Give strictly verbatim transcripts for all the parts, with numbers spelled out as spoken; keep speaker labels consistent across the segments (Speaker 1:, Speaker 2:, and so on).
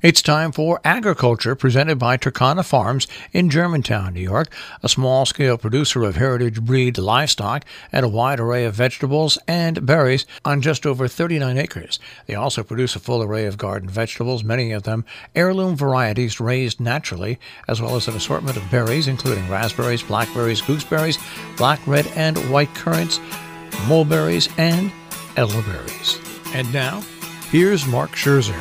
Speaker 1: It's time for Agriculture, presented by Turkana Farms in Germantown, New York, a small-scale producer of heritage breed livestock and a wide array of vegetables and berries on just over thirty-nine acres. They also produce a full array of garden vegetables, many of them heirloom varieties raised naturally, as well as an assortment of berries, including raspberries, blackberries, gooseberries, black, red, and white currants, mulberries, and elderberries. And now, here's Mark Scherzer.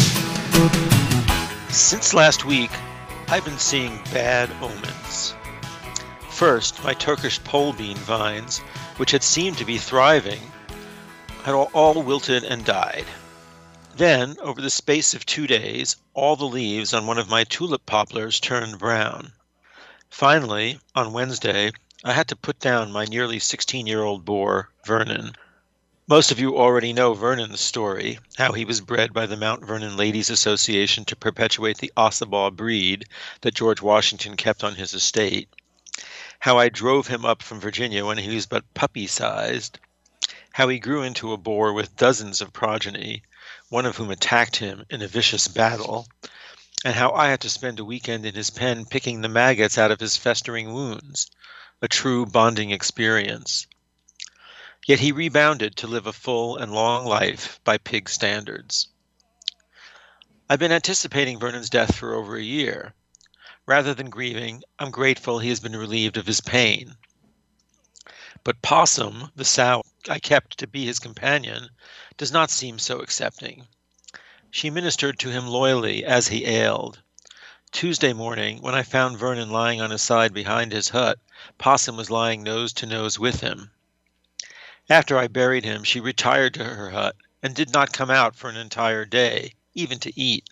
Speaker 2: Since last week, I've been seeing bad omens. First, my Turkish pole bean vines, which had seemed to be thriving, had all, all wilted and died. Then, over the space of two days, all the leaves on one of my tulip poplars turned brown. Finally, on Wednesday, I had to put down my nearly sixteen-year-old boar, Vernon. Most of you already know Vernon's story, how he was bred by the Mount Vernon Ladies Association to perpetuate the Ossabaw breed that George Washington kept on his estate, how I drove him up from Virginia when he was but puppy-sized, how he grew into a boar with dozens of progeny, one of whom attacked him in a vicious battle, and how I had to spend a weekend in his pen picking the maggots out of his festering wounds, a true bonding experience. Yet he rebounded to live a full and long life by pig standards. I've been anticipating Vernon's death for over a year. Rather than grieving, I'm grateful he has been relieved of his pain. But Possum, the sow I kept to be his companion, does not seem so accepting. She ministered to him loyally as he ailed. Tuesday morning, when I found Vernon lying on his side behind his hut, Possum was lying nose to nose with him. After I buried him, she retired to her hut and did not come out for an entire day, even to eat.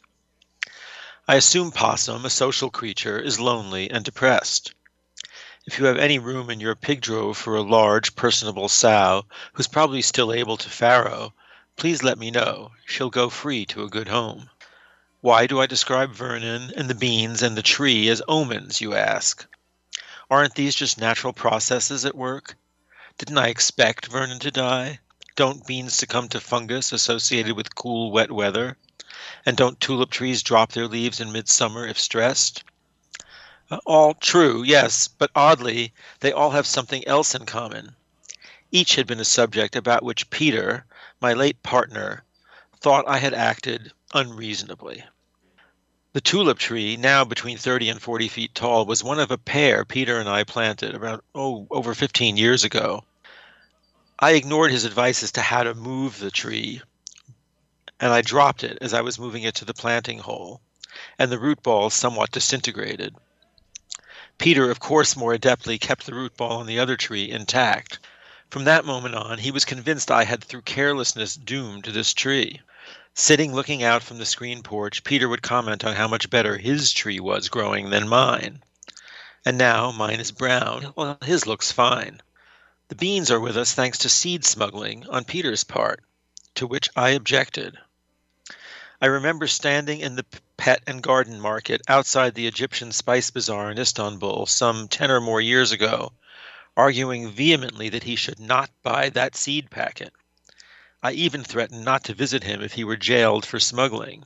Speaker 2: I assume Possum, a social creature, is lonely and depressed. If you have any room in your pig drove for a large, personable sow who's probably still able to farrow, please let me know. She'll go free to a good home. Why do I describe Vernon and the beans and the tree as omens, you ask? Aren't these just natural processes at work? Didn't I expect Vernon to die? Don't beans succumb to fungus associated with cool, wet weather? And don't tulip trees drop their leaves in midsummer if stressed? Uh, all true, yes, but oddly, they all have something else in common. Each had been a subject about which Peter, my late partner, thought I had acted unreasonably. The tulip tree, now between thirty and forty feet tall, was one of a pair Peter and I planted about, oh, over fifteen years ago. I ignored his advice as to how to move the tree, and I dropped it as I was moving it to the planting hole, and the root balls somewhat disintegrated. Peter, of course, more adeptly kept the root ball on the other tree intact. From that moment on, he was convinced I had, through carelessness, doomed this tree. Sitting looking out from the screen porch, Peter would comment on how much better his tree was growing than mine. And now mine is brown. Well, his looks fine. The beans are with us thanks to seed smuggling on Peter's part, to which I objected. I remember standing in the pet and garden market outside the Egyptian Spice Bazaar in Istanbul some ten or more years ago, arguing vehemently that he should not buy that seed packet. I even threatened not to visit him if he were jailed for smuggling.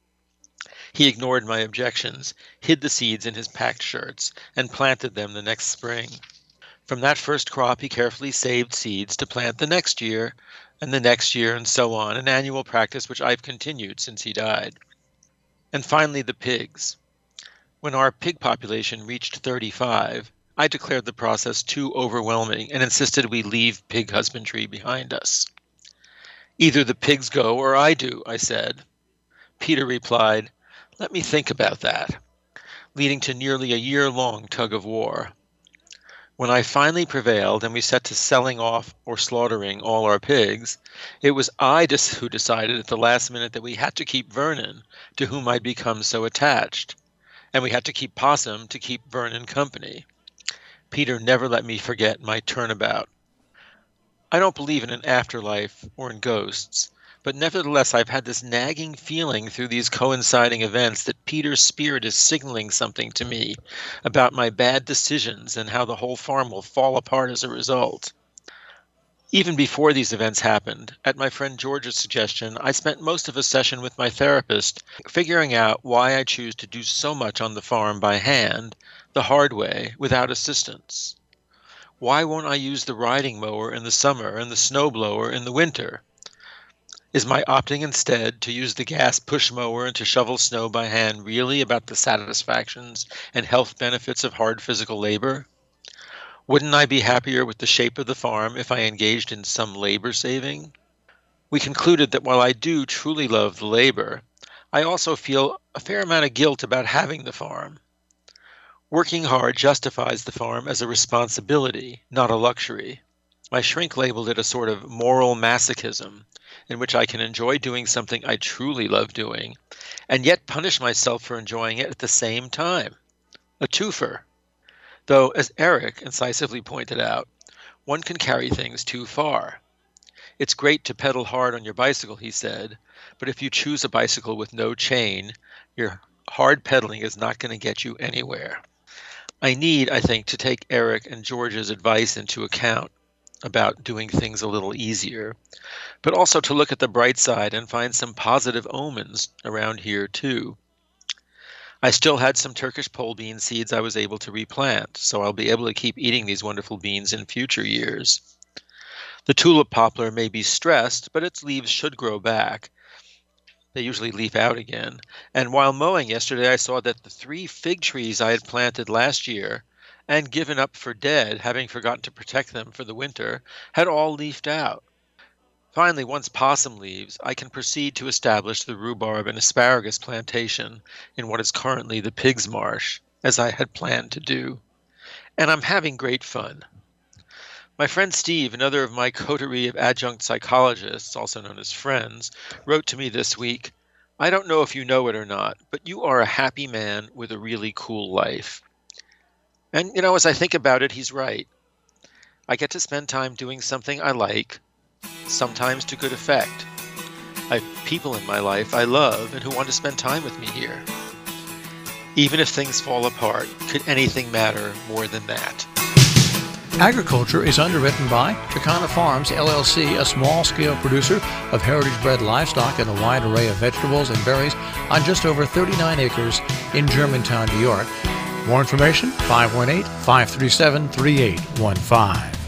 Speaker 2: He ignored my objections, hid the seeds in his packed shirts, and planted them the next spring. From that first crop, he carefully saved seeds to plant the next year, and the next year, and so on, an annual practice which I've continued since he died. And finally, the pigs. When our pig population reached thirty-five, I declared the process too overwhelming and insisted we leave pig husbandry behind us. Either the pigs go or I do, I said. Peter replied, "Let me think about that," leading to nearly a year-long tug-of-war. When I finally prevailed and we set to selling off or slaughtering all our pigs, it was I who decided at the last minute that we had to keep Vernon, to whom I'd become so attached, and we had to keep Possum to keep Vernon company. Peter never let me forget my turnabout. I don't believe in an afterlife or in ghosts, but nevertheless I've had this nagging feeling through these coinciding events that Peter's spirit is signaling something to me about my bad decisions and how the whole farm will fall apart as a result. Even before these events happened, at my friend George's suggestion, I spent most of a session with my therapist figuring out why I choose to do so much on the farm by hand, the hard way, without assistance. Why won't I use the riding mower in the summer and the snowblower in the winter? Is my opting instead to use the gas push mower and to shovel snow by hand really about the satisfactions and health benefits of hard physical labor? Wouldn't I be happier with the shape of the farm if I engaged in some labor saving? We concluded that while I do truly love the labor, I also feel a fair amount of guilt about having the farm. Working hard justifies the farm as a responsibility, not a luxury. My shrink labeled it a sort of moral masochism, in which I can enjoy doing something I truly love doing, and yet punish myself for enjoying it at the same time. A twofer. Though, as Eric incisively pointed out, one can carry things too far. It's great to pedal hard on your bicycle, he said, but if you choose a bicycle with no chain, your hard pedaling is not going to get you anywhere. I need, I think, to take Eric and George's advice into account about doing things a little easier, but also to look at the bright side and find some positive omens around here, too. I still had some Turkish pole bean seeds I was able to replant, so I'll be able to keep eating these wonderful beans in future years. The tulip poplar may be stressed, but its leaves should grow back. They usually leaf out again. And while mowing yesterday, I saw that the three fig trees I had planted last year and given up for dead, having forgotten to protect them for the winter, had all leafed out. Finally, once possum leaves, I can proceed to establish the rhubarb and asparagus plantation in what is currently the Pig's Marsh, as I had planned to do. And I'm having great fun. My friend Steve, another of my coterie of adjunct psychologists, also known as friends, wrote to me this week, "I don't know if you know it or not, but you are a happy man with a really cool life." And, you know, as I think about it, he's right. I get to spend time doing something I like, sometimes to good effect. I have people in my life I love and who want to spend time with me here. Even if things fall apart, could anything matter more than that?
Speaker 1: Agriculture is underwritten by Turkana Farms, L L C, a small-scale producer of heritage-bred livestock and a wide array of vegetables and berries on just over thirty-nine acres in Germantown, New York. More information, five one eight, five three seven, three eight one five.